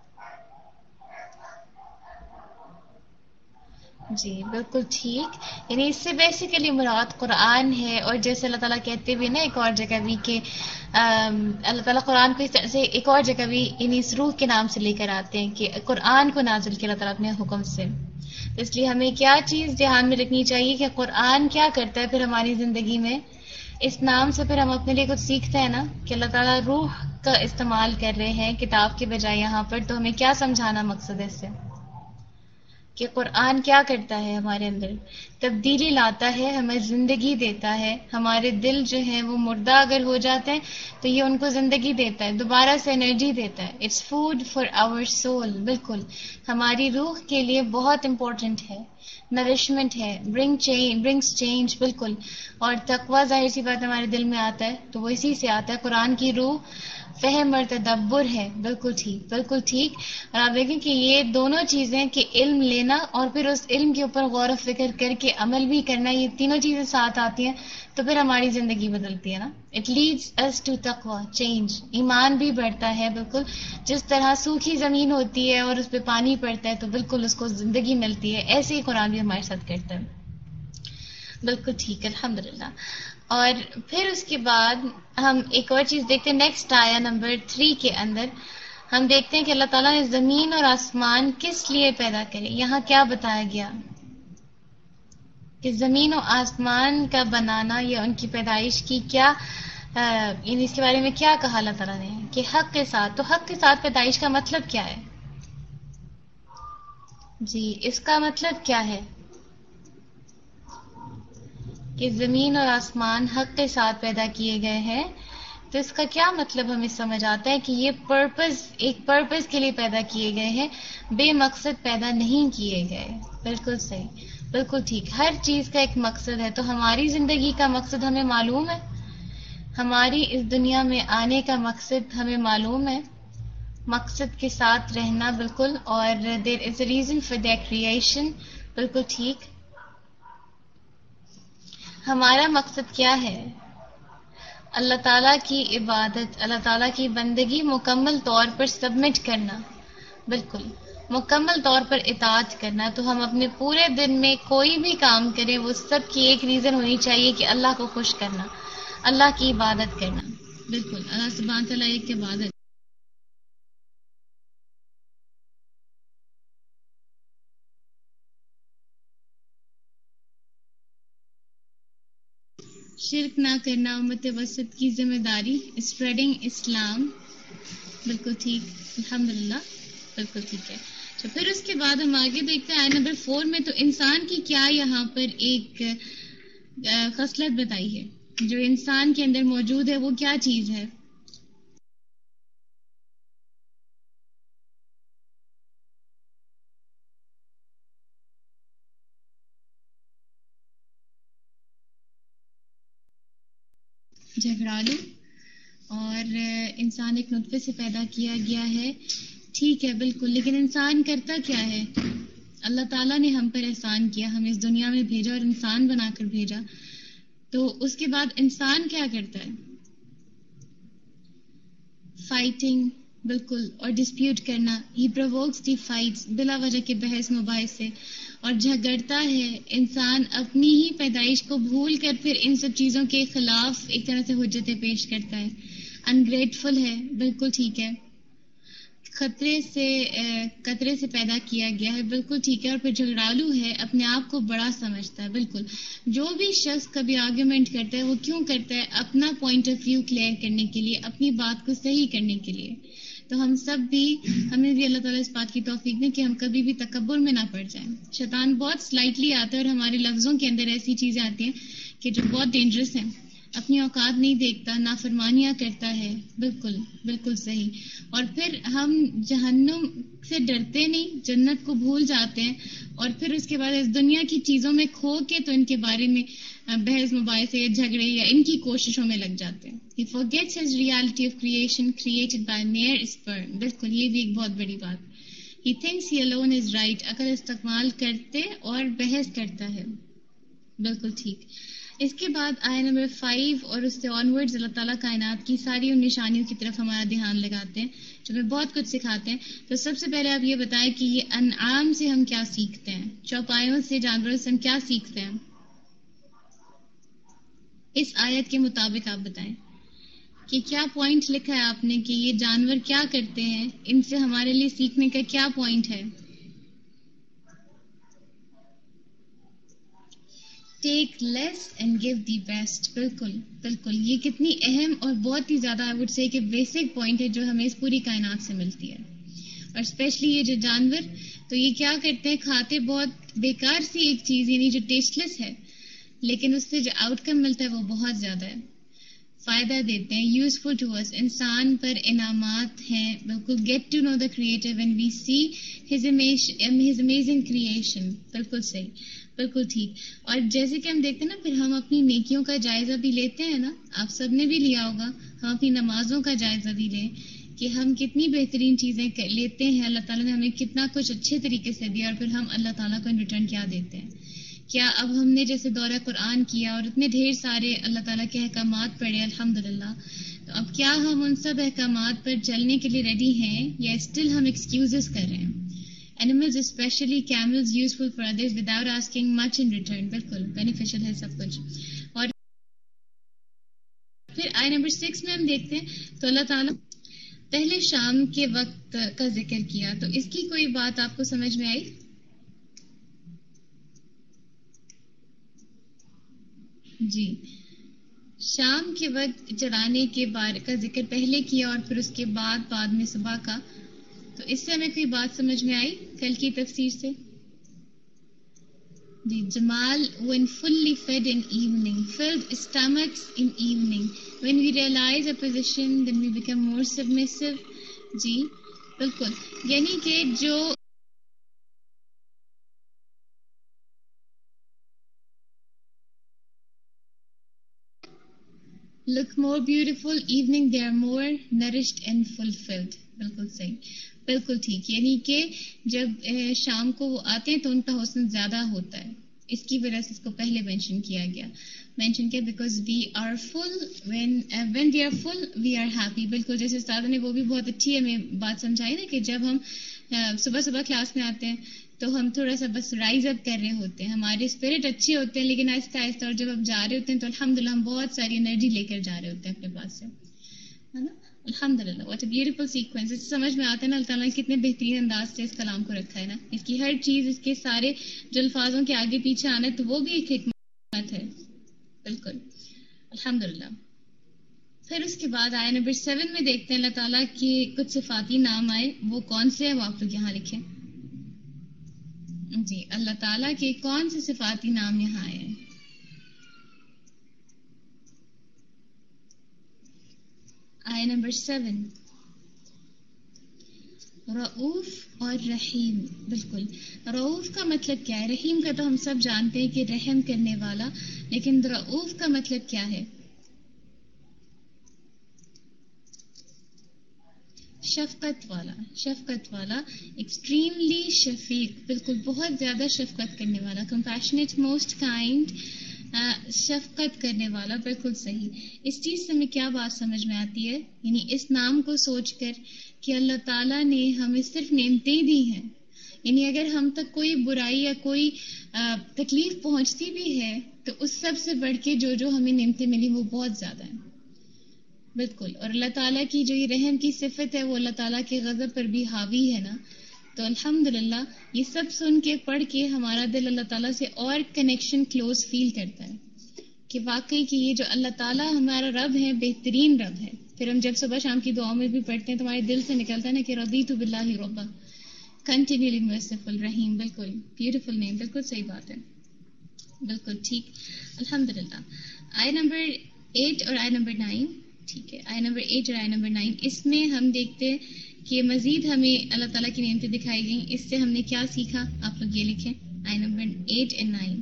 جی بالکل ٹھیک. یعنی اس سے بیسیکلی مراد قرآن ہے. اور جیسے اللہ تعالیٰ کہتے بھی نا ایک اور جگہ بھی کہ اللہ تعالیٰ قرآن کو اس طرح سے ایک اور جگہ بھی یعنی اس روح کے نام سے لے کر آتے ہیں کہ قرآن کو نازل کیا اللہ تعالیٰ اپنے حکم سے. اس لیے ہمیں کیا چیز دھیان میں رکھنی چاہیے کہ قرآن کیا کرتا ہے پھر ہماری زندگی میں. اس نام سے پھر ہم اپنے لیے کچھ سیکھتے ہیں نا کہ اللہ تعالیٰ روح کا استعمال کر رہے ہیں کتاب کے بجائے یہاں پر. تو ہمیں کیا سمجھانا مقصد ہے اس سے کہ قرآن کیا کرتا ہے، ہمارے اندر تبدیلی لاتا ہے، ہمیں زندگی دیتا ہے. ہمارے دل جو ہیں وہ مردہ اگر ہو جاتے ہیں تو یہ ان کو زندگی دیتا ہے، دوبارہ سے انرجی دیتا ہے. It's food for our soul. بالکل ہماری روح کے لیے بہت امپورٹنٹ ہے، نرشمنٹ ہے، برنگ چینج برنگس چینج. بالکل. اور تقویٰ ظاہر سی بات ہمارے دل میں آتا ہے تو وہ اسی سے آتا ہے. قرآن کی روح فہم اور تدبر ہے. بالکل ٹھیک بالکل ٹھیک. اور آپ دیکھیں کہ یہ دونوں چیزیں کہ علم لینا اور پھر اس علم کے اوپر غور و فکر کر کے عمل بھی کرنا، یہ تینوں چیزیں ساتھ آتی ہیں تو پھر ہماری زندگی بدلتی ہے نا. اٹ لیڈس اس ٹو تقویٰ چینج. ایمان بھی بڑھتا ہے. بالکل جس طرح سوکھی زمین ہوتی ہے اور اس پہ پانی پڑتا ہے تو بالکل اس کو زندگی ملتی ہے، ایسے ہی قرآن بھی ہمارے ساتھ کرتا ہے. بالکل ٹھیک. الحمدللہ. اور پھر اس کے بعد ہم ایک اور چیز دیکھتے ہیں نیکسٹ آیا نمبر تھری کے اندر. ہم دیکھتے ہیں کہ اللہ تعالیٰ نے زمین اور آسمان کس لیے پیدا کرے. یہاں کیا بتایا گیا کہ زمین و آسمان کا بنانا یا ان کی پیدائش کی کیا یعنی اس کے بارے میں کیا کہا اللہ تعالیٰ نے کہ حق کے ساتھ. تو حق کے ساتھ پیدائش کا مطلب کیا ہے؟ جی اس کا مطلب کیا ہے کہ زمین اور آسمان حق کے ساتھ پیدا کیے گئے ہیں. تو اس کا کیا مطلب ہمیں سمجھ آتا ہے کہ یہ پرپز ایک پرپز کے لیے پیدا کیے گئے ہیں، بے مقصد پیدا نہیں کیے گئے. بالکل صحیح بالکل ٹھیک. ہر چیز کا ایک مقصد ہے. تو ہماری زندگی کا مقصد ہمیں معلوم ہے، ہماری اس دنیا میں آنے کا مقصد ہمیں معلوم ہے. مقصد کے ساتھ رہنا، بالکل. اور there is a reason for their creation, بالکل ٹھیک. ہمارا مقصد کیا ہے؟ اللہ تعالیٰ کی عبادت، اللہ تعالیٰ کی بندگی مکمل طور پر سبمٹ کرنا، بالکل مکمل طور پر اطاعت کرنا. تو ہم اپنے پورے دن میں کوئی بھی کام کریں، وہ سب کی ایک ریزن ہونی چاہیے کہ اللہ کو خوش کرنا، اللہ کی عبادت کرنا. بالکل اللہ سبحانہ تعالیٰ ایک عبادت. شرک نہ کرنا امت وسط کی ذمہ داری، اسپریڈنگ اسلام، بالکل ٹھیک، الحمدللہ، بالکل ٹھیک ہے. تو پھر اس کے بعد ہم آگے دیکھتے ہیں آیت نمبر فور میں. تو انسان کی کیا یہاں پر ایک خصلت بتائی ہے، جو انسان کے اندر موجود ہے وہ کیا چیز ہے؟ جھگڑالو. اور انسان ایک نطفے سے پیدا کیا گیا ہے، ٹھیک ہے بالکل. لیکن انسان کرتا کیا ہے؟ اللہ تعالیٰ نے ہم پر احسان کیا، ہمیں اس دنیا میں بھیجا اور انسان بنا کر بھیجا. تو اس کے بعد انسان کیا کرتا ہے؟ فائٹنگ، بالکل، اور ڈسپیوٹ کرنا. ہی پرووکس دی فائٹس، بلا وجہ کے بحث مباحثے، اور جھگڑتا ہے. انسان اپنی ہی پیدائش کو بھول کر پھر ان سب چیزوں کے خلاف ایک طرح سے حجتیں پیش کرتا ہے. انگریٹفل ہے، بالکل ٹھیک ہے. خطرے سے قطرے سے پیدا کیا گیا ہے، بالکل ٹھیک ہے. اور پھر جھگڑالو ہے، اپنے آپ کو بڑا سمجھتا ہے. بالکل جو بھی شخص کبھی آرگیومنٹ کرتا ہے وہ کیوں کرتا ہے؟ اپنا پوائنٹ آف ویو کلیئر کرنے کے لیے، اپنی بات کو صحیح کرنے کے لیے. تو ہم سب بھی، ہمیں بھی اللہ تعالیٰ اس بات کی توفیق دے کہ ہم کبھی بھی تکبر میں نہ پڑ جائیں. شیطان بہت سلائٹلی آتا ہے اور ہمارے لفظوں کے اندر ایسی چیزیں آتی ہیں کہ جو بہت ڈینجرس ہیں. اپنی اوقات نہیں دیکھتا، نافرمانیاں کرتا ہے، بالکل بالکل صحیح. اور پھر ہم جہنم سے ڈرتے نہیں، جنت کو بھول جاتے ہیں. اور پھر اس کے بعد اس دنیا کی چیزوں میں کھو کے تو ان کے بارے میں بحث مباحثے یا جھگڑے یا ان کی کوششوں میں لگ جاتے ہیں. He forgets his reality of creation created by mere sperm. بالکل یہ بھی ایک بہت بڑی بات. He thinks he alone is right. عقل استعمال کرتے اور بحث کرتا ہے، بالکل ٹھیک. اس کے بعد آیا نمبر فائیو اور اس سے آنورڈز اللہ تعالیٰ کائنات کی ساری ان نشانیوں کی طرف ہمارا دھیان لگاتے ہیں جو ہمیں بہت کچھ سکھاتے ہیں. تو سب سے پہلے آپ یہ بتائیں کہ یہ انعام سے ہم کیا سیکھتے ہیں، چوپایوں سے، جانوروں سے ہم کیا سیکھتے ہیں؟ اس آیت کے مطابق آپ بتائیں کہ کیا پوائنٹ لکھا ہے آپ نے کہ یہ جانور کیا کرتے ہیں، ان سے ہمارے لیے سیکھنے کا کیا پوائنٹ ہے؟ Take less and give the best. بالکل بالکل یہ کتنی اہم اور بہت ہی زیادہ آئی وڈ سے کہ بیسک پوائنٹ ہے جو ہمیں اس پوری کائنات سے ملتی ہے. اور اسپیشلی یہ جو جانور، تو یہ کیا کرتے ہیں؟ کھاتے بہت بیکار سی ایک چیز، یعنی جو ٹیسٹ لیس ہے، لیکن اس سے جو آؤٹ کم ملتا ہے وہ بہت زیادہ ہے، فائدہ دیتے ہیں، یوزفل ٹو اس. انسان پر انعامات ہیں، بالکل. Get to know the creator when we see his amazing creation. بالکل صحیح، بالکل ٹھیک. اور جیسے کہ ہم دیکھتے ہیں نا، پھر ہم اپنی نیکیوں کا جائزہ بھی لیتے ہیں نا، آپ سب نے بھی لیا ہوگا. ہم اپنی نمازوں کا جائزہ بھی لیں کہ ہم کتنی بہترین چیزیں لیتے ہیں، اللہ تعالیٰ نے ہمیں کتنا کچھ اچھے طریقے سے دیا، اور پھر ہم اللہ تعالیٰ کو ان ریٹرن کیا دیتے ہیں. کیا اب ہم نے جیسے دورہ قرآن کیا اور اتنے ڈھیر سارے اللہ تعالیٰ کے احکامات پڑھے الحمدللہ، تو اب کیا ہم ان سب احکامات پر چلنے کے لیے ریڈی ہیں یا اسٹل ہم ایکسکیوزز کر رہے ہیں؟ Animals, especially camels, useful for others without asking much in return. بالکل بینیفیشل ہے سب کچھ. اور پھر آئے نمبر سکس میں ہم دیکھتے ہیں تو اللہ تعالیٰ پہلے شام کے وقت کا ذکر کیا. تو اس کی کوئی بات آپ کو سمجھ میں آئی؟ جی، شام کے وقت چڑھانے کے بارے کا ذکر پہلے کیا اور پھر اس کے بعد بعد میں صبح کا. تو اس سے ہمیں کوئی بات سمجھ میں آئی کل کی تفسیر سے؟ جی، جمال when fully fed in evening, filled stomachs in evening, when we realize a position then we become more submissive. جی بالکل، یعنی کہ جو look more beautiful evening, they are more nourished and fulfilled. بالکل صحیح, بالکل ٹھیک. یعنی کہ جب شام کو وہ آتے ہیں تو ان کا حسن زیادہ ہوتا ہے, اس کی وجہ سے اس کو پہلے مینشن کیا گیا مینشن کیا because we are full when when we are full we are happy. بالکل جیسے استاد نے وہ بھی بہت اچھی ہمیں بات سمجھائی نا کہ جب ہم صبح صبح کلاس میں آتے ہیں تو ہم تھوڑا سا بس رائز اپ کر رہے ہوتے ہیں, ہمارے اسپرٹ اچھے ہوتے ہیں لیکن آہستہ آہستہ, اور جب ہم جا رہے ہوتے ہیں تو الحمدللہ ہم بہت ساری انرجی لے کر جا رہے ہوتے ہیں اپنے پاس سے, ہے نا. الحمدللہ واٹ اے بیوٹیفل سیکوینس. اس سے سمجھ میں آتا ہے نا اللہ تعالیٰ نے کتنے بہترین انداز سے اس کلام کو رکھا ہے نا, اس کی ہر چیز, اس کے سارے جو الفاظوں کے آگے پیچھے آنا ہے تو وہ بھی ایک حکمت ہے. بالکل الحمدللہ. پھر اس کے بعد آئے نمبر سیون میں دیکھتے ہیں اللہ تعالیٰ کے کچھ صفاتی نام آئے, وہ کون سے ہیں وہ آپ لوگ یہاں لکھیں. جی اللہ تعالیٰ کے کون سے صفاتی نام یہاں آئے ہیں؟ آئے نمبر سیون, رؤوف اور رحیم. بالکل رؤوف کا مطلب کیا ہے؟ رحیم کا تو ہم سب جانتے ہیں کہ رحم کرنے والا, لیکن رؤوف کا مطلب کیا ہے؟ شفقت والا, شفقت والا, ایکسٹریملی شفیق. بالکل بہت زیادہ شفقت کرنے والا, کمپیشنیٹ, موسٹ کائنڈ, شفقت کرنے والا. بالکل صحیح. اس چیز سے ہمیں کیا بات سمجھ میں آتی ہے؟ یعنی اس نام کو سوچ کر کہ اللہ تعالیٰ نے ہمیں صرف نعمتیں دی ہیں, یعنی اگر ہم تک کوئی برائی یا کوئی تکلیف پہنچتی بھی ہے تو اس سب سے بڑھ کے جو جو ہمیں نعمتیں ملی وہ بہت زیادہ ہیں. بالکل. اور اللہ تعالیٰ کی جو یہ رحم کی صفت ہے وہ اللہ تعالیٰ کے غضب پر بھی حاوی ہے نا. تو الحمدللہ یہ سب سن کے پڑھ کے ہمارا دل اللہ تعالیٰ سے اور کنیکشن کلوز فیل کرتا ہے کہ واقعی کہ یہ جو اللہ تعالیٰ ہمارا رب ہے بہترین رب ہے. پھر ہم جب صبح شام کی دعاؤں میں بھی پڑھتے ہیں تو ہمارے دل سے نکلتا ہے نا کہ رضیت باللہ ربا, کنٹینیولی مرسیفل, رحیم. بالکل بیوٹیفل نیم. بالکل صحیح بات ہے. بالکل ٹھیک. الحمدللہ. آئے نمبر ایٹ اور آئے نمبر نائن. ٹھیک ہے, آئے نمبر ایٹ اور آئے نمبر نائن, اس میں ہم دیکھتے ہیں کہ مزید ہمیں اللہ تعالیٰ کی نعمتیں دکھائی گئیں. اس سے ہم نے کیا سیکھا آپ لوگ یہ لکھیں. آئے نمبر ایٹ اینڈ نائن.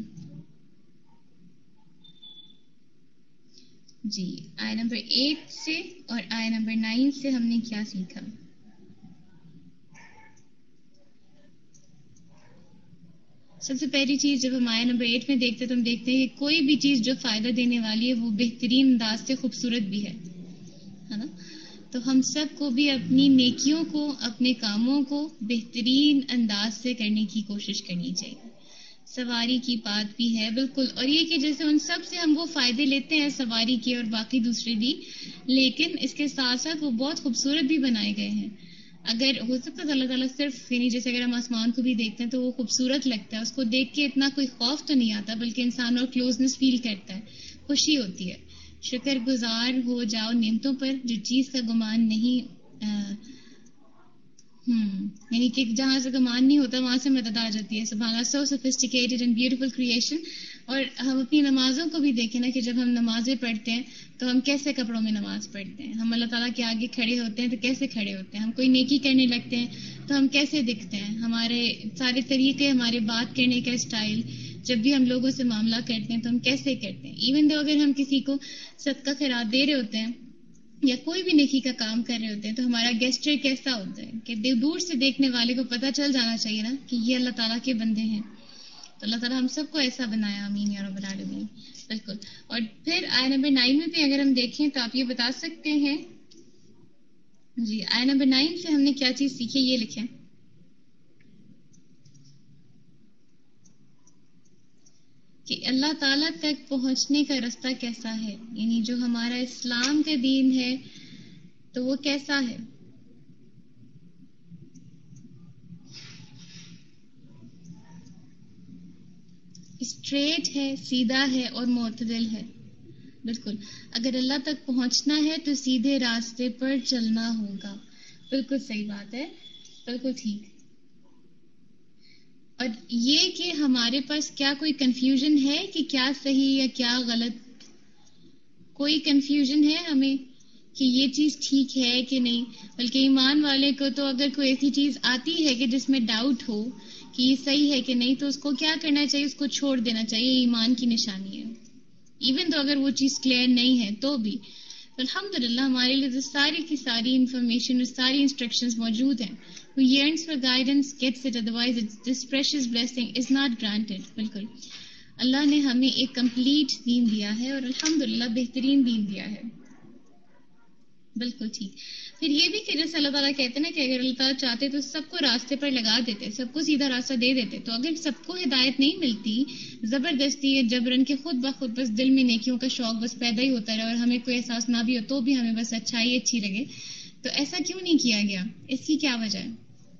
جی آئے نمبر ایٹ سے اور آئے نمبر نائن سے ہم نے کیا سیکھا؟ سب سے پہلی چیز جب ہم آئے نمبر ایٹ میں دیکھتے تو ہم دیکھتے ہیں کہ کوئی بھی چیز جو فائدہ دینے والی ہے وہ بہترین انداز سے خوبصورت بھی ہے, ہے نا. تو ہم سب کو بھی اپنی نیکیوں کو, اپنے کاموں کو بہترین انداز سے کرنے کی کوشش کرنی چاہیے. سواری کی بات بھی ہے. بالکل. اور یہ کہ جیسے ان سب سے ہم وہ فائدے لیتے ہیں سواری کے اور باقی دوسرے بھی, لیکن اس کے ساتھ ساتھ وہ بہت خوبصورت بھی بنائے گئے ہیں. اگر ہو سکتا ہے اللہ تعالیٰ صرف, یعنی جیسے اگر ہم آسمان کو بھی دیکھتے ہیں تو وہ خوبصورت لگتا ہے, اس کو دیکھ کے اتنا کوئی خوف تو نہیں آتا بلکہ انسان اور کلوزنس فیل کرتا ہے, خوشی ہوتی ہے. شکر گزار ہو جاؤ نعمتوں پر جو چیز کا گمان نہیں, ہم یعنی کہ جہاں سے گمان نہیں ہوتا وہاں سے مدد آ جاتی ہے. سبحان اللہ, so sophisticated and beautiful creation. اور ہم اپنی نمازوں کو بھی دیکھیں نا کہ جب ہم نمازیں پڑھتے ہیں تو ہم کیسے کپڑوں میں نماز پڑھتے ہیں. ہم اللہ تعالیٰ کے آگے کھڑے ہوتے ہیں تو کیسے کھڑے ہوتے ہیں. ہم کوئی نیکی کرنے لگتے ہیں تو ہم کیسے دکھتے ہیں. ہمارے سارے طریقے, ہمارے بات کرنے کا اسٹائل, جب بھی ہم لوگوں سے معاملہ کرتے ہیں تو ہم کیسے کرتے ہیں. ایون دو اگر ہم کسی کو صدقہ خیرات دے رہے ہوتے ہیں یا کوئی بھی نیکی کا کام کر رہے ہوتے ہیں تو ہمارا گیسچر کیسا ہوتا ہے کہ دور سے دیکھنے والے کو پتہ چل جانا چاہیے نا کہ یہ اللہ تعالیٰ کے بندے ہیں. تو اللہ تعالیٰ ہم سب کو ایسا بنایا, آمین یا رب العالمین. بالکل. اور پھر آئے نمبر نائن میں بھی اگر ہم دیکھیں تو آپ یہ بتا سکتے ہیں. جی آئے نمبر نائن سے ہم نے کیا چیز سیکھی یہ لکھیں. کہ اللہ تعالیٰ تک پہنچنے کا راستہ کیسا ہے, یعنی جو ہمارا اسلام کا دین ہے تو وہ کیسا ہے. اسٹریٹ ہے, سیدھا ہے اور معتدل ہے. بالکل. اگر اللہ تک پہنچنا ہے تو سیدھے راستے پر چلنا ہوگا. بالکل صحیح بات ہے. بالکل ٹھیک. اور یہ کہ ہمارے پاس کیا کوئی کنفیوژن ہے کہ کیا صحیح یا کیا غلط, کوئی کنفیوژن ہے ہمیں کہ یہ چیز ٹھیک ہے کہ نہیں. بلکہ ایمان والے کو تو اگر کوئی ایسی چیز آتی ہے کہ جس میں ڈاؤٹ ہو کہ یہ صحیح ہے کہ نہیں تو اس کو کیا کرنا چاہیے, اس کو چھوڑ دینا چاہیے. ایمان کی نشانی ہے. ایون تو اگر وہ چیز کلیئر نہیں ہے تو بھی تو الحمدللہ ہمارے لیے تو ساری کی ساری انفارمیشن اور ساری انسٹرکشنز موجود ہیں. Who yearns for guidance gets it, otherwise it's, this precious blessing is not granted. بالکل اللہ نے ہمیں ایک کمپلیٹ دین دیا ہے اور الحمدللہ بہترین دین دیا ہے. بالکل ٹھیک. پھر یہ بھی کہ جیسے اللہ تعالیٰ کہتے ہیں نا کہ اگر اللہ تعالیٰ چاہتے تو سب کو راستے پر لگا دیتے, سب کو سیدھا راستہ دے دیتے. تو اگر سب کو ہدایت نہیں ملتی, زبردستی یا جبرن کے خود بخود بس دل میں نیکیوں کا شوق بس پیدا ہی ہوتا رہے اور ہمیں کوئی احساس نہ بھی ہو تو بھی ہمیں بس اچھائی اچھی لگے, تو ایسا کیوں نہیں کیا گیا؟ اس کی کیا وجہ ہے؟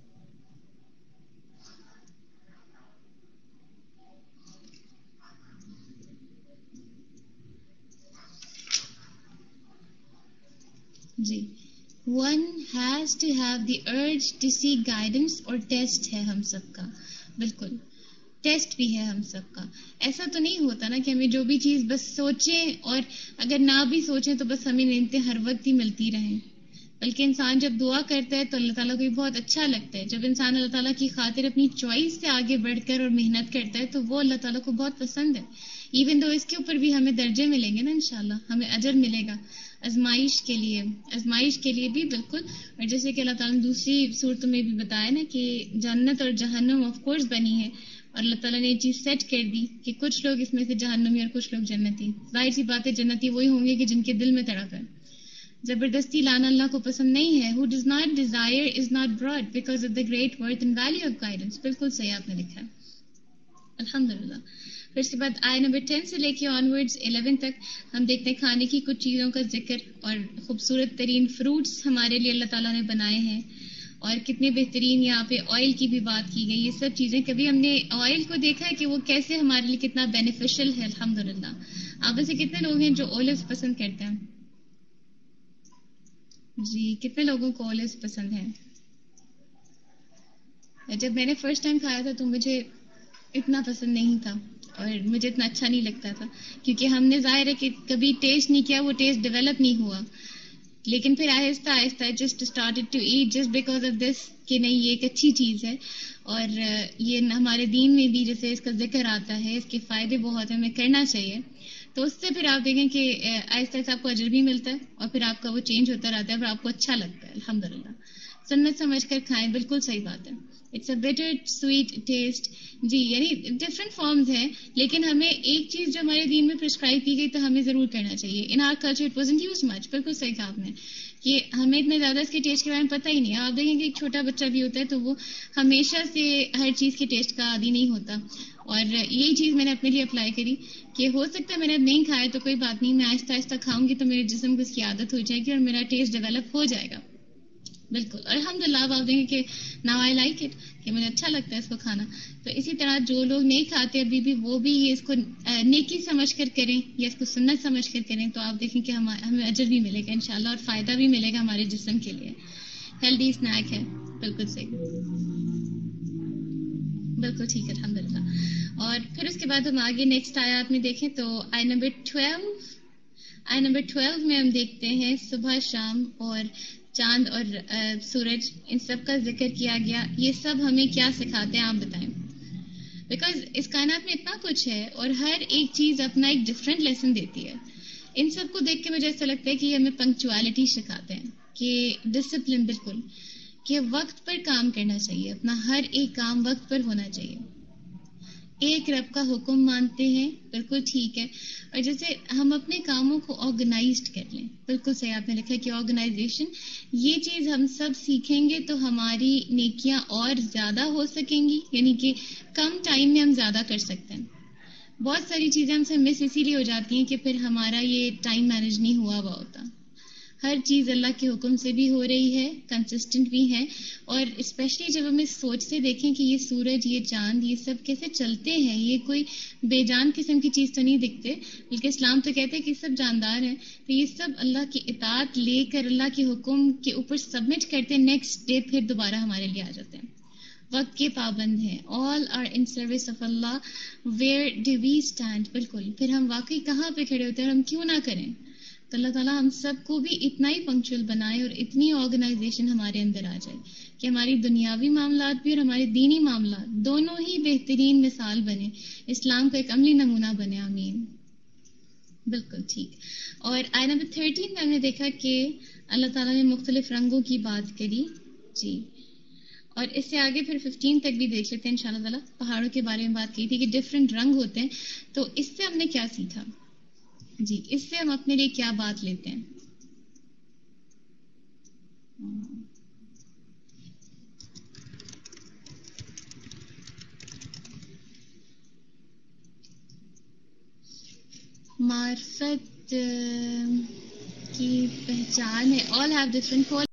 جی, one has to have the urge to seek guidance, اور ٹیسٹ ہے ہم سب کا. بالکل ٹیسٹ بھی ہے ہم سب کا. ایسا تو نہیں ہوتا نا کہ ہمیں جو بھی چیز بس سوچیں اور اگر نہ بھی سوچیں تو بس ہمیں نعمتیں ہر وقت ہی ملتی رہیں. بلکہ انسان جب دعا کرتا ہے تو اللہ تعالیٰ کو بھی بہت اچھا لگتا ہے. جب انسان اللہ تعالیٰ کی خاطر اپنی چوائس سے آگے بڑھ کر اور محنت کرتا ہے تو وہ اللہ تعالیٰ کو بہت پسند ہے. ایون دو اس کے اوپر بھی ہمیں درجے ملیں گے نا انشاءاللہ, ہمیں اجر ملے گا آزمائش کے لیے, آزمائش کے لیے بھی. بالکل. اور جیسے کہ اللہ تعالیٰ نے دوسری صورتوں میں بھی بتایا نا کہ جنت اور جہنم آف کورس بنی ہے, اور اللہ تعالیٰ نے یہ چیز سیٹ کر دی کہ کچھ لوگ اس میں سے جہنمی اور کچھ لوگ جنتی. ظاہر سی بات ہے جنتی وہی ہوں گے کہ جن کے دل میں تڑپ ہے. زبردستی لانا اللہ کو پسند نہیں ہے. Who does not desire is not brought because of the great worth and value of guidance. بالکل صحیح آپ نے لکھا ہے الحمدللہ. پھر اس کے بعد آئے نمبر ٹین سے لے کے آن ورڈز الیون تک ہم دیکھتے ہیں کھانے کی کچھ چیزوں کا ذکر, اور خوبصورت ترین فروٹس ہمارے لیے اللہ تعالیٰ نے بنائے ہیں, اور کتنے بہترین یہاں پہ آئل کی بھی بات کی گئی. یہ سب چیزیں کبھی ہم نے آئل کو دیکھا ہے کہ وہ کیسے ہمارے لیے کتنا بینیفیشل ہے الحمدللہ. آپ میں سے کتنے لوگ ہیں جو اولیوز پسند کرتے ہیں؟ جی, کتنے لوگوں کو اولیوز پسند ہیں؟ جب میں نے فرسٹ ٹائم کھایا تھا تو مجھے اتنا پسند نہیں تھا اور مجھے اتنا اچھا نہیں لگتا تھا, کیونکہ ہم نے ظاہر ہے کہ کبھی ٹیسٹ نہیں کیا, وہ ٹیسٹ ڈیولپ نہیں ہوا. لیکن پھر آہستہ آہستہ just started to eat just because of this کہ نہیں یہ ایک اچھی چیز ہے, اور یہ ہمارے دین میں بھی جیسے اس کا ذکر آتا ہے, اس کے فائدے بہت ہیں, ہمیں کرنا چاہیے. تو اس سے پھر آپ دیکھیں کہ آہستہ آہستہ آپ کو اجر بھی ملتا ہے اور پھر آپ کا وہ چینج ہوتا رہتا ہے, پھر آپ کو اچھا لگتا ہے الحمدللہ. سنت سمجھ کر کھائیں, بالکل صحیح بات ہے. It's a better sweet taste. جی, یعنی ڈفرینٹ فارمز ہیں, لیکن ہمیں ایک چیز جو ہمارے دین میں پرسکرائب کی گئی تو ہمیں ضرور کرنا چاہیے. In our culture it wasn't used much. بالکل صحیح کہا آپ نے کہ ہمیں اتنا زیادہ اس کے ٹیسٹ کے بارے میں پتہ ہی نہیں ہے. آپ دیکھیں کہ ایک چھوٹا بچہ بھی ہوتا ہے تو وہ ہمیشہ سے ہر چیز کے ٹیسٹ کا عادی نہیں ہوتا, اور یہی چیز میں نے اپنے لیے اپلائی کری کہ ہو سکتا ہے میں نے اب نہیں کھایا تو کوئی بات نہیں, میں آہستہ آہستہ کھاؤں گی تو میرے جسم کو اس کی عادت ہو جائے گی اور میرا ٹیسٹ ڈیولپ ہو جائے گا. بالکل الحمدللہ. اب آپ دیکھیں کہ ناؤ آئی لائک اٹ, کہ مجھے اچھا لگتا ہے اس کو کھانا. تو اسی طرح جو لوگ نہیں کھاتے ابھی بھی وہ بھی اس کو نیکی سمجھ کر کریں یا اس کو سنت سمجھ کر کریں, تو آپ دیکھیں کہ ہمیں اجر بھی ملے گا انشاءاللہ, اور فائدہ بھی ملے گا ہمارے جسم کے لیے. ہیلدی اسنیک ہے. بالکل صحیح, بالکل ٹھیک ہے الحمدللہ. اور پھر اس کے بعد ہم آگے نیکسٹ آیات میں دیکھیں تو آئی نمبر ٹویلو آئی نمبر ٹویلو میں ہم دیکھتے ہیں صبح شام اور چاند اور سورج, ان سب کا ذکر کیا گیا. یہ سب ہمیں کیا سکھاتے ہیں آپ بتائیں؟ بیکاز اس کائنات میں اتنا کچھ ہے اور ہر ایک چیز اپنا ایک ڈفرینٹ لیسن دیتی ہے. ان سب کو دیکھ کے مجھے ایسا لگتا ہے کہ ہمیں پنکچوالٹی سکھاتے ہیں, کہ ڈسپلن, بالکل کہ وقت پر کام کرنا چاہیے, اپنا ہر ایک کام وقت پر ہونا چاہیے. ایک رب کا حکم مانتے ہیں, بالکل ٹھیک ہے. اور جیسے ہم اپنے کاموں کو آرگنائزڈ کر لیں, بالکل صحیح آپ نے لکھا کہ آرگنائزیشن, یہ چیز ہم سب سیکھیں گے تو ہماری نیکیاں اور زیادہ ہو سکیں گی, یعنی کہ کم ٹائم میں ہم زیادہ کر سکتے ہیں. بہت ساری چیزیں ہم سے مس اسی لیے ہو جاتی ہیں کہ پھر ہمارا یہ ٹائم مینج نہیں ہوا ہوا ہوتا. ہر چیز اللہ کے حکم سے بھی ہو رہی ہے, کنسسٹنٹ بھی ہے, اور اسپیشلی جب ہم اس سوچ سے دیکھیں کہ یہ سورج, یہ چاند, یہ سب کیسے چلتے ہیں, یہ کوئی بے جان قسم کی چیز تو نہیں دکھتے, بلکہ اسلام تو کہتے ہیں کہ سب جاندار ہیں. تو یہ سب اللہ کی اطاعت لے کر اللہ کے حکم کے اوپر سبمٹ کرتے ہیں, نیکسٹ ڈے پھر دوبارہ ہمارے لیے آ جاتے ہیں. وقت کے پابند ہیں. All are in service of Allah, where do we stand. بالکل, پھر ہم واقعی کہاں پہ کھڑے ہوتے ہیں اور ہم کیوں نہ کریں. تو اللہ تعالیٰ ہم سب کو بھی اتنا ہی پنکچوئل بنائے اور اتنی آرگنائزیشن ہمارے اندر آ جائے کہ ہماری دنیاوی معاملات بھی اور ہمارے دینی معاملات دونوں ہی بہترین مثال بنے, اسلام کا ایک عملی نمونہ بنے. آمین. بالکل ٹھیک. اور آیت نمبر تھرٹین میں ہم نے دیکھا کہ اللہ تعالیٰ نے مختلف رنگوں کی بات کری جی. اور اس سے آگے پھر ففٹین تک بھی دیکھ لیتے ہیں انشاءاللہ تعالیٰ. پہاڑوں کے بارے میں بات کی تھی کہ ڈفرینٹ رنگ ہوتے ہیں. تو اس سے ہم نے کیا سیکھا جی؟ اس سے ہم اپنے لیے کیا بات لیتے ہیں؟ معرفت کی پہچان ہے. all have different qualities.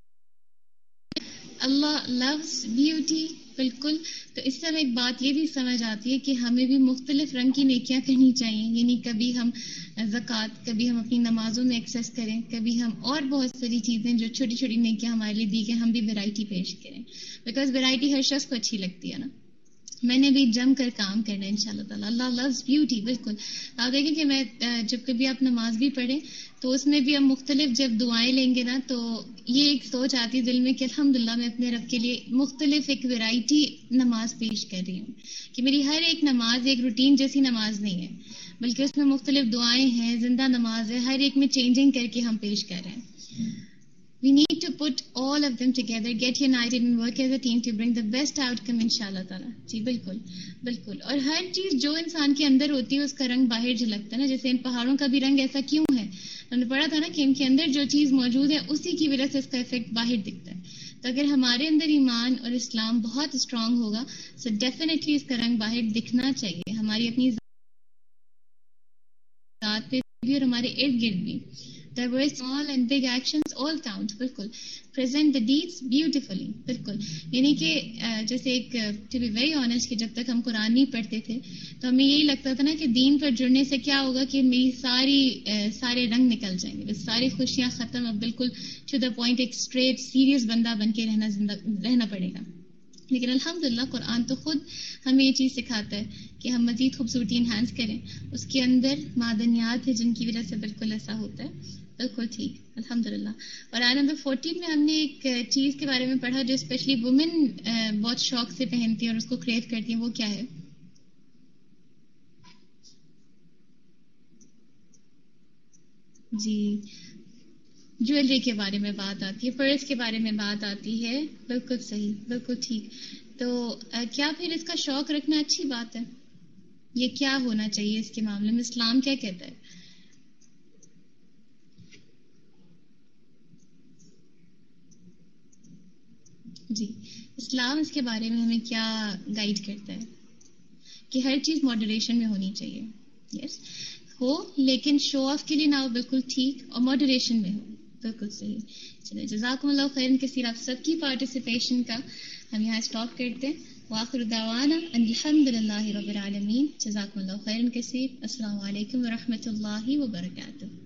Allah loves beauty. بالکل. تو اس سے ہمیں ایک بات یہ بھی سمجھ آتی ہے کہ ہمیں بھی مختلف رنگ کی نیکیاں کرنی چاہیے. یعنی کبھی ہم زکوٰۃ، کبھی ہم اپنی نمازوں میں ایکسیس کریں، کبھی ہم اور بہت ساری چیزیں جو چھوٹی چھوٹی نیکیاں ہمارے لیے دی گئی ہم بھی ویرائٹی پیش کریں. بیکاز ویرائٹی ہر شخص کو اچھی لگتی ہے نا. میں نے بھی جم کر کام کرنا ہے انشاءاللہ تعالیٰ. Allah loves beauty. بالکل. آپ دیکھیں کہ میں جب کبھی آپ نماز بھی پڑھیں تو اس میں بھی ہم مختلف جب دعائیں لیں گے نا تو یہ ایک سوچ آتی ہے دل میں کہ الحمدللہ میں اپنے رب کے لیے مختلف ایک ویرائٹی نماز پیش کر رہی ہوں. کہ میری ہر ایک نماز ایک روٹین جیسی نماز نہیں ہے، بلکہ اس میں مختلف دعائیں ہیں، زندہ نماز ہے، ہر ایک میں چینجنگ کر کے ہم پیش کر رہے ہیں. We need to put all of them together, get united and work as a team to bring the best outcome انشاءاللہ تعالیٰ. جی بالکل بالکل. اور ہر چیز جو انسان کے اندر ہوتی ہے اس کا رنگ باہر جھلکتا ہے نا. جیسے ان پہاڑوں کا بھی رنگ ایسا کیوں ہے؟ ہم نے پڑھا تھا نا کہ ان کے اندر جو چیز موجود ہے اسی کی وجہ سے اس کا افیکٹ باہر دکھتا ہے. تو اگر ہمارے اندر ایمان اور اسلام بہت اسٹرانگ ہوگا سو ڈیفینیٹلی اس کا رنگ باہر دکھنا چاہیے ہماری اپنی ذات پہ بھی اور ہمارے ارد گرد بھی. There were small and big actions all count. بالکل. Present the deeds beautifully. بالکل. یعنی کہ جیسے ایک to be very honest کہ جب تک ہم قرآن نہیں پڑھتے تھے تو ہمیں یہی لگتا تھا نا کہ دین پر جڑنے سے کیا ہوگا کہ میری ساری سارے رنگ نکل جائیں گے، بس ساری خوشیاں ختم. اب بالکل to the point ایک اسٹریٹ سیریس بندہ بن کے رہنا زندہ رہنا پڑے گا. لیکن الحمدللہ قرآن تو خود ہمیں یہ چیز سکھاتا ہے کہ ہم مزید خوبصورتی انہانس کریں. اس کے اندر معدنیات ہیں جن کی وجہ سے بالکل ایسا ہوتا ہے. بالکل ٹھیک الحمدللہ. اور آیت نمبر فورٹین میں ہم نے ایک چیز کے بارے میں پڑھا جو اسپیشلی وومن بہت شوق سے پہنتی ہیں اور اس کو کریو کرتی ہیں. وہ کیا ہے؟ جی جویلری کے بارے میں بات آتی ہے، پرس کے بارے میں بات آتی ہے. بالکل صحیح بالکل ٹھیک. تو کیا پھر اس کا شوق رکھنا اچھی بات ہے؟ یہ کیا ہونا چاہیے اس کے معاملے میں؟ اسلام کیا کہتا ہے؟ جی اسلام اس کے بارے میں ہمیں کیا گائیڈ کرتا ہے؟ کہ ہر چیز ماڈریشن میں ہونی چاہیے. یس ہو لیکن شو آف کے لیے نہ ہو. بالکل ٹھیک. اور ماڈریشن میں ہو. بالکل صحیح. چلے جزاکم اللہ خیرن کثیر. آپ سب کی پارٹیسپیشن کا ہم یہاں اسٹاپ کرتے ہیں. وآخر دعوانا ان الحمدللہ رب العالمین. جزاکم اللہ خیرن کثیر. السلام علیکم ورحمۃ اللہ وبرکاتہ.